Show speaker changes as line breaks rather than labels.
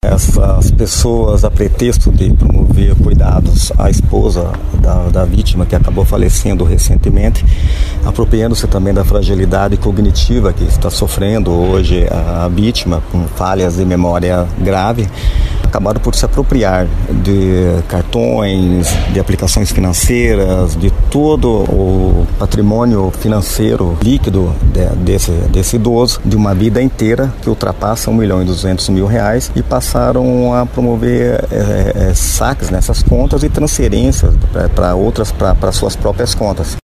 Essas pessoas, a pretexto de promover cuidados à esposa da vítima, que acabou falecendo recentemente, apropriando-se também da fragilidade cognitiva que está sofrendo hoje a vítima, com falhas de memória grave, acabaram por se apropriar de cartões, de aplicações financeiras, de todo o patrimônio financeiro líquido desse idoso, de uma vida inteira que ultrapassa R$1.200.000, e passaram a promover saques nessas contas e transferências para suas próprias contas.